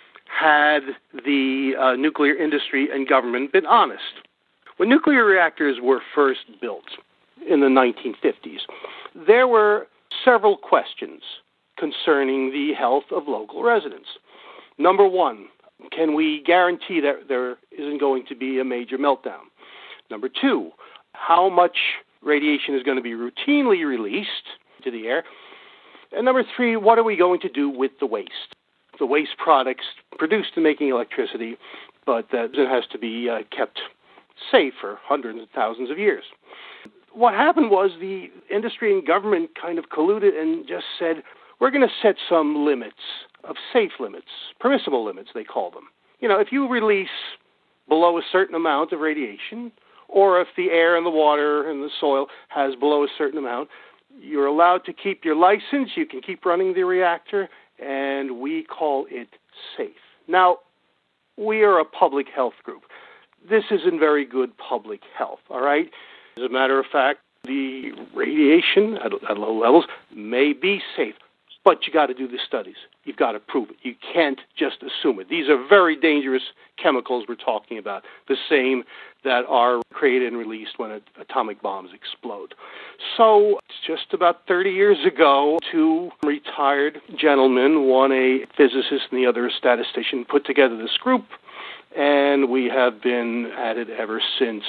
had the nuclear industry and government been honest. When nuclear reactors were first built in the 1950s, there were several questions concerning the health of local residents. Number one, can we guarantee that there isn't going to be a major meltdown? Number two, how much radiation is going to be routinely released to the air? And number three, what are we going to do with the waste? The waste products produced in making electricity, but that has to be kept safe for hundreds of thousands of years. What happened was the industry and government kind of colluded and just said, we're going to set some limits, of safe limits, permissible limits, they call them. You know, if you release below a certain amount of radiation, or if the air and the water and the soil has below a certain amount, you're allowed to keep your license, you can keep running the reactor, and we call it safe. Now, we are a public health group. This isn't very good public health, all right? As a matter of fact, the radiation at low levels may be safe, but you got to do the studies. You've got to prove it. You can't just assume it. These are very dangerous chemicals we're talking about, the same that are created and released when atomic bombs explode. So just about 30 years ago, two retired gentlemen, one a physicist and the other a statistician, put together this group, and we have been at it ever since.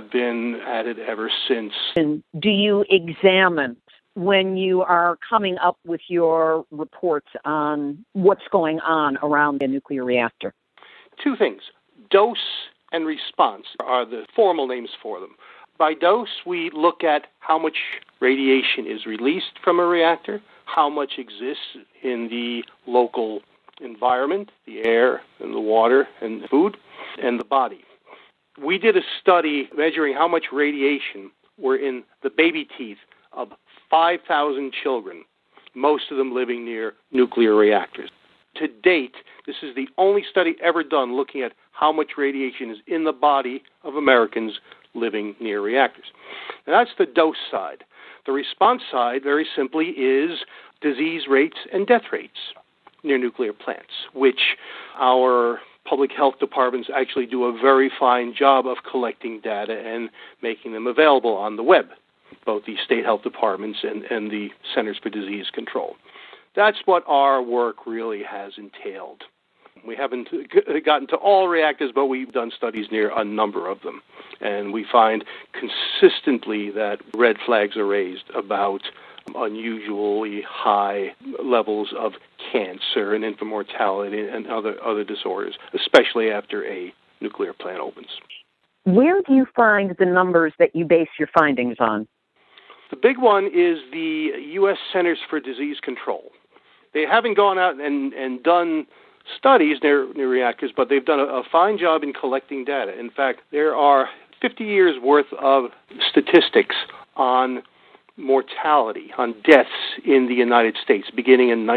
And do you examine when you are coming up with your reports on what's going on around the nuclear reactor? Two things. Dose and response are the formal names for them. By dose, we look at how much radiation is released from a reactor, how much exists in the local environment, the air and the water and the food, and the body. We did a study measuring how much radiation were in the baby teeth of 5,000 children, most of them living near nuclear reactors. To date, this is the only study ever done looking at how much radiation is in the body of Americans living near reactors. And that's the dose side. The response side, very simply, is disease rates and death rates near nuclear plants, which our public health departments actually do a very fine job of collecting data and making them available on the web, both the state health departments and the Centers for Disease Control. That's what our work really has entailed. We haven't gotten to all reactors, but we've done studies near a number of them. And we find consistently that red flags are raised about unusually high levels of cancer and infant mortality and other disorders, especially after a nuclear plant opens. Where do you find the numbers that you base your findings on? The big one is the U.S. Centers for Disease Control. They haven't gone out and done studies near reactors, but they've done a fine job in collecting data. In fact, there are 50 years' worth of statistics on mortality, on deaths in the United States, beginning in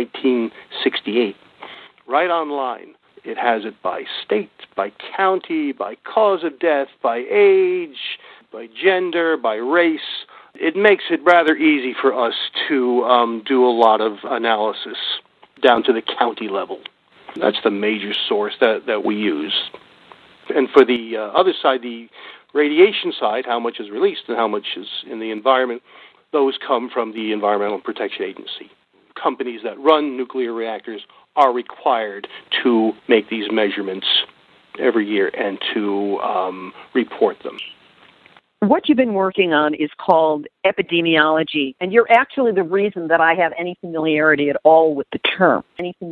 1968. Right online. It has it by state, by county, by cause of death, by age, by gender, by race. It makes it rather easy for us to do a lot of analysis down to the county level. That's the major source that we use. And for the other side, the radiation side, how much is released and how much is in the environment, those come from the Environmental Protection Agency. Companies that run nuclear reactors are required to make these measurements every year and to report them. What you've been working on is called epidemiology, and you're actually the reason that I have any familiarity at all with the term,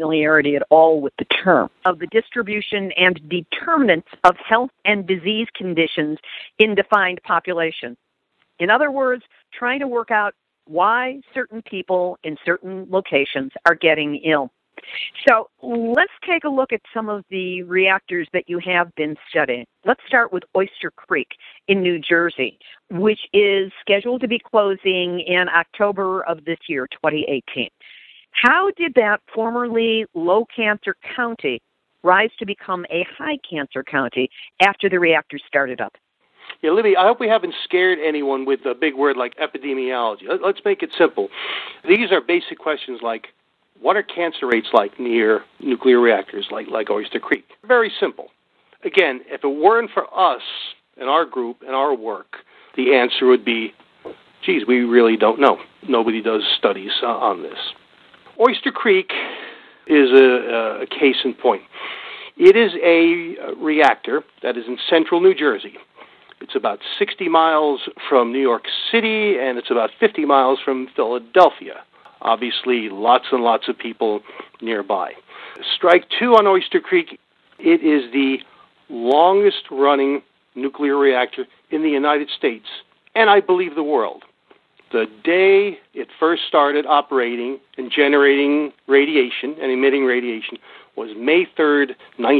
of the distribution and determinants of health and disease conditions in defined populations. In other words, trying to work out why certain people in certain locations are getting ill. So let's take a look at some of the reactors that you have been studying. Let's start with Oyster Creek in New Jersey, which is scheduled to be closing in October of this year, 2018. How did that formerly low cancer county rise to become a high cancer county after the reactor started up? Yeah, Libby, I hope we haven't scared anyone with a big word like epidemiology. Let's make it simple. These are basic questions like, what are cancer rates like near nuclear reactors like Oyster Creek? Very simple. Again, if it weren't for us and our group and our work, the answer would be, geez, we really don't know. Nobody does studies on this. Oyster Creek is a case in point. It is a reactor that is in central New Jersey. It's about 60 miles from New York City, and it's about 50 miles from Philadelphia. Obviously, lots and lots of people nearby. Strike two on Oyster Creek. It is the longest-running nuclear reactor in the United States, and I believe the world. The day it first started operating and generating radiation and emitting radiation was May 3rd,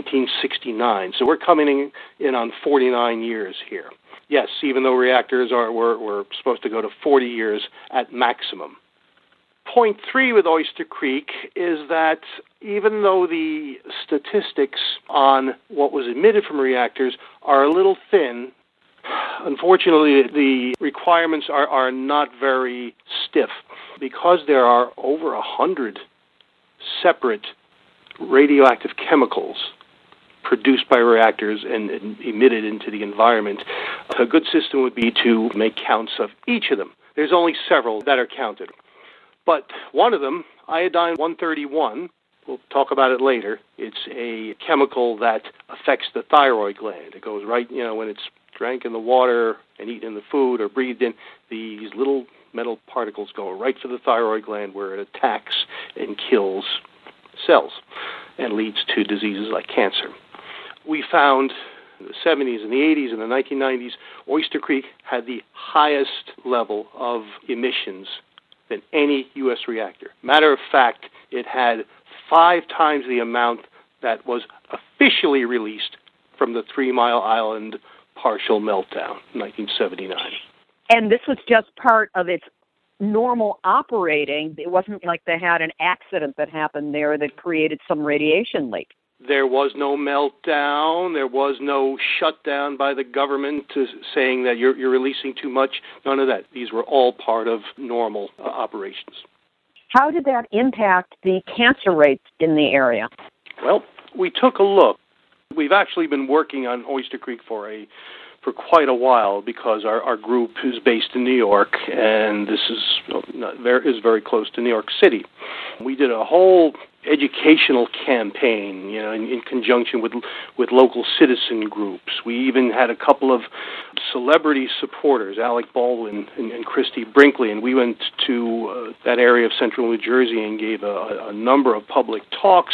1969. So we're coming in on 49 years here. Yes, even though reactors were supposed to go to 40 years at maximum. Point three with Oyster Creek is that even though the statistics on what was emitted from reactors are a little thin, unfortunately the requirements are not very stiff because there are over 100 separate radioactive chemicals produced by reactors and emitted into the environment. A good system would be to make counts of each of them. There's only several that are counted. But one of them, iodine-131, we'll talk about it later. It's a chemical that affects the thyroid gland. It goes right, when it's drank in the water and eaten in the food or breathed in, these little metal particles go right for the thyroid gland where it attacks and kills cells and leads to diseases like cancer. We found in the 70s and the 80s and the 1990s, Oyster Creek had the highest level of emissions than any U.S. reactor. Matter of fact, it had 5 times the amount that was officially released from the 3 Mile Island partial meltdown in 1979. And this was just part of its normal operating. It wasn't like they had an accident that happened there that created some radiation leak. There was no meltdown. There was no shutdown by the government saying that you're releasing too much. None of that. These were all part of normal operations. How did that impact the cancer rates in the area? Well, we took a look. We've actually been working on Oyster Creek for quite a while because our group is based in New York, and this is very close to New York City. We did a whole educational campaign, in conjunction with local citizen groups. We even had a couple of celebrity supporters, Alec Baldwin and Christy Brinkley, and we went to that area of central New Jersey and gave a number of public talks.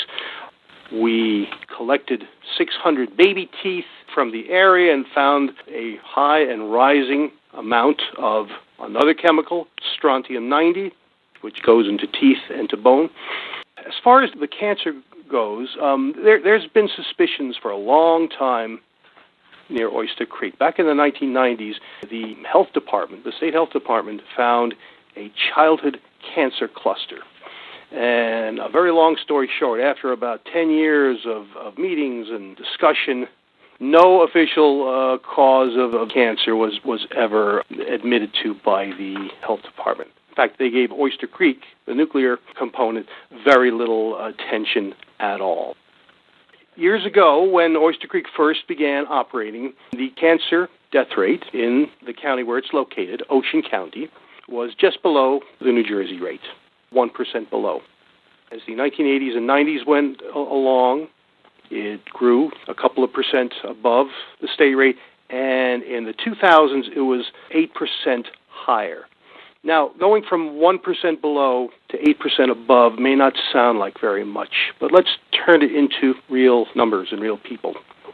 We collected 600 baby teeth from the area and found a high and rising amount of another chemical, strontium-90, which goes into teeth and to bone. As far as the cancer goes, there's been suspicions for a long time near Oyster Creek. Back in the 1990s, the health department, the state health department, found a childhood cancer cluster. And a very long story short, after about 10 years of meetings and discussion, No official cause of cancer was ever admitted to by the health department. In fact, they gave Oyster Creek, the nuclear component, very little attention at all. Years ago, when Oyster Creek first began operating, the cancer death rate in the county where it's located, Ocean County, was just below the New Jersey rate, 1% below. As the 1980s and 90s went along, it grew a couple of percent above the state rate, and in the 2000s, it was 8% higher. Now, going from 1% below to 8% above may not sound like very much, but let's turn it into real numbers and real people.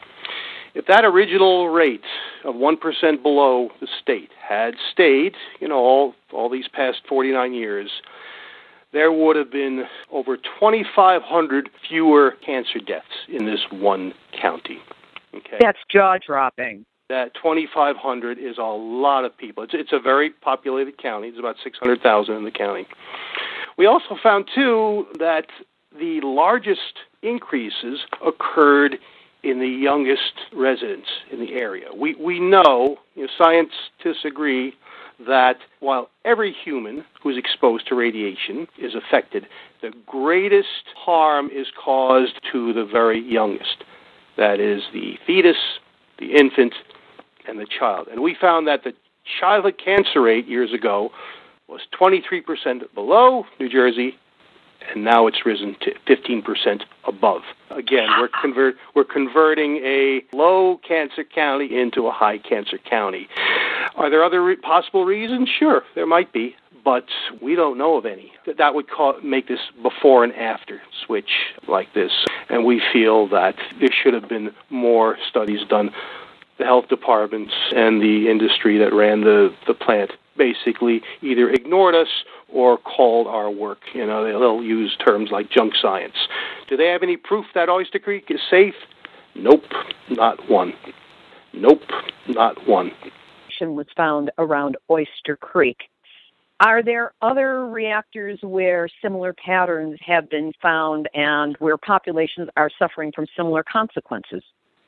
If that original rate of 1% below the state had stayed, all these past 49 years, there would have been over 2,500 fewer cancer deaths in this one county. Okay? That's jaw-dropping. That 2,500 is a lot of people. It's a very populated county. It's about 600,000 in the county. We also found, too, that the largest increases occurred in the youngest residents in the area. We know, scientists agree, that while every human who is exposed to radiation is affected, the greatest harm is caused to the very youngest. That is the fetus, the infant, and the child. And we found that the childhood cancer rate years ago was 23% below New Jersey, and now it's risen to 15% above. Again, we're converting a low cancer county into a high cancer county. Are there other possible reasons? Sure, there might be, but we don't know of any. That would make this before and after switch like this, and we feel that there should have been more studies done. The health departments and the industry that ran the plant basically either ignored us or called our work. They'll use terms like junk science. Do they have any proof that Oyster Creek is safe? Nope, not one. Nope, not one. Was found around Oyster Creek. Are there other reactors where similar patterns have been found and where populations are suffering from similar consequences?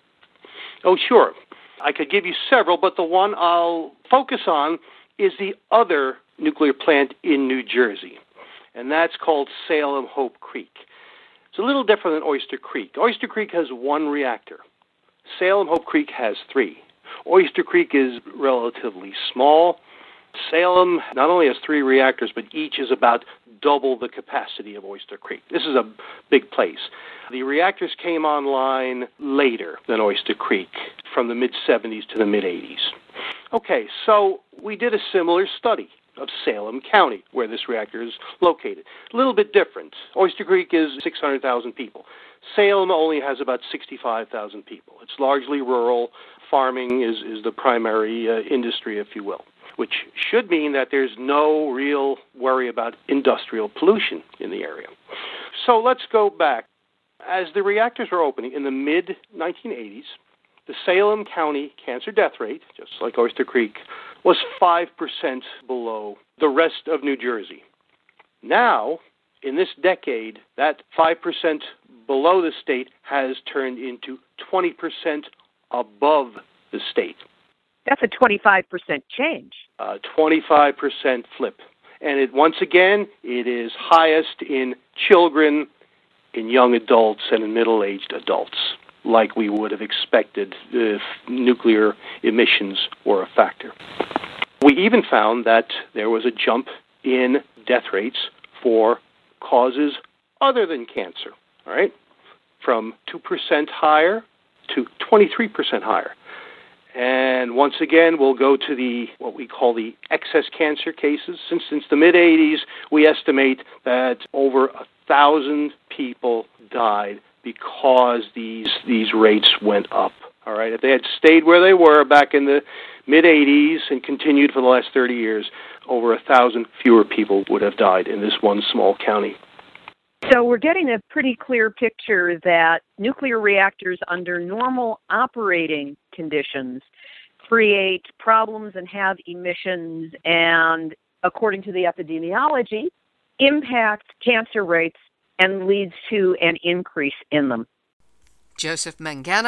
Oh, sure. I could give you several, but the one I'll focus on is the other nuclear plant in New Jersey, and that's called Salem Hope Creek. It's a little different than Oyster Creek. Oyster Creek has one reactor. Salem Hope Creek has three. Oyster Creek is relatively small. Salem not only has three reactors, but each is about double the capacity of Oyster Creek. This is a big place. The reactors came online later than Oyster Creek, from the mid-70s to the mid-80s. Okay, so we did a similar study of Salem County, where this reactor is located. A little bit different. Oyster Creek is 600,000 people. Salem only has about 65,000 people. It's largely rural. Farming is the primary industry, if you will, which should mean that there's no real worry about industrial pollution in the area. So let's go back. As the reactors were opening in the mid-1980s, the Salem County cancer death rate, just like Oyster Creek, was 5% below the rest of New Jersey. Now, in this decade, that 5% below the state has turned into 20% above the state. That's a 25% change. 25% flip. And once again, it is highest in children, in young adults, and in middle-aged adults, like we would have expected if nuclear emissions were a factor. We even found that there was a jump in death rates for causes other than cancer, all right? From 2% higher to 23% higher. And once again, we'll go to what we call the excess cancer cases. Since the mid-'80s, we estimate that over 1,000 people died because these rates went up. All right, if they had stayed where they were back in the mid-'80s and continued for the last 30 years, over 1,000 fewer people would have died in this one small county. So we're getting a pretty clear picture that nuclear reactors under normal operating conditions create problems and have emissions and, according to the epidemiology, impact cancer rates and leads to an increase in them. Joseph Mangano,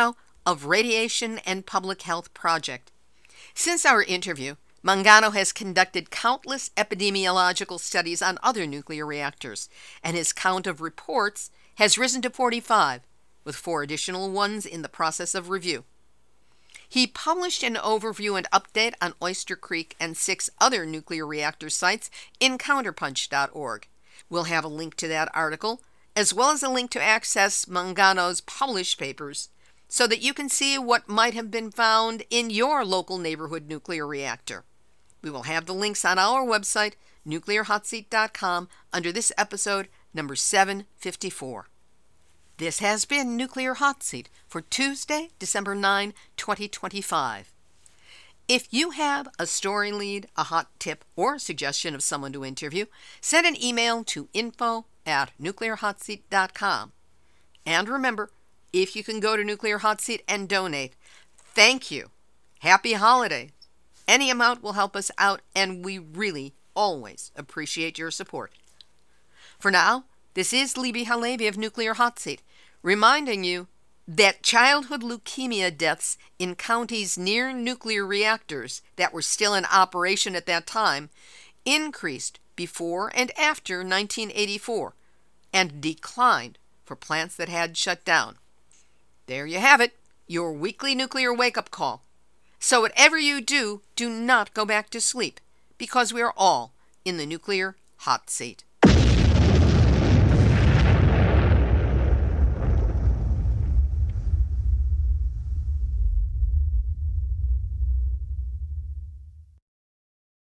of Radiation and Public Health Project. Since our interview, Mangano has conducted countless epidemiological studies on other nuclear reactors, and his count of reports has risen to 45, with 4 additional ones in the process of review. He published an overview and update on Oyster Creek and 6 other nuclear reactor sites in counterpunch.org. We'll have a link to that article, as well as a link to access Mangano's published papers, so that you can see what might have been found in your local neighborhood nuclear reactor. We will have the links on our website, nuclearhotseat.com, under this episode, number 754. This has been Nuclear Hot Seat for Tuesday, December 9, 2025. If you have a story lead, a hot tip, or a suggestion of someone to interview, send an email to info@nuclearhotseat.com. And remember, if you can go to Nuclear Hot Seat and donate, thank you. Happy holidays. Any amount will help us out, and we really always appreciate your support. For now, this is Libby Halevi of Nuclear Hot Seat, reminding you that childhood leukemia deaths in counties near nuclear reactors that were still in operation at that time increased before and after 1984 and declined for plants that had shut down. There you have it, your weekly nuclear wake-up call. So whatever you do, do not go back to sleep, because we are all in the nuclear hot seat.